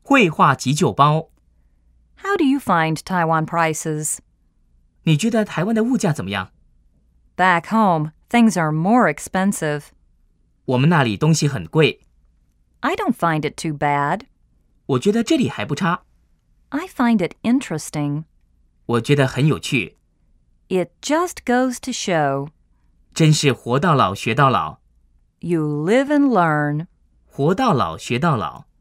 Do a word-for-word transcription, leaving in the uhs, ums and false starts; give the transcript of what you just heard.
绘画急救包。 How do you find Taiwan prices? 你觉得台湾的物价怎么样？ Back home, things are more expensive. 我们那里东西很贵。 I don't find it too bad. 我觉得这里还不差。 I find it interesting. 我觉得很有趣。 It just goes to show. 真是活到老学到老。 You live and learn. 活到老学到老。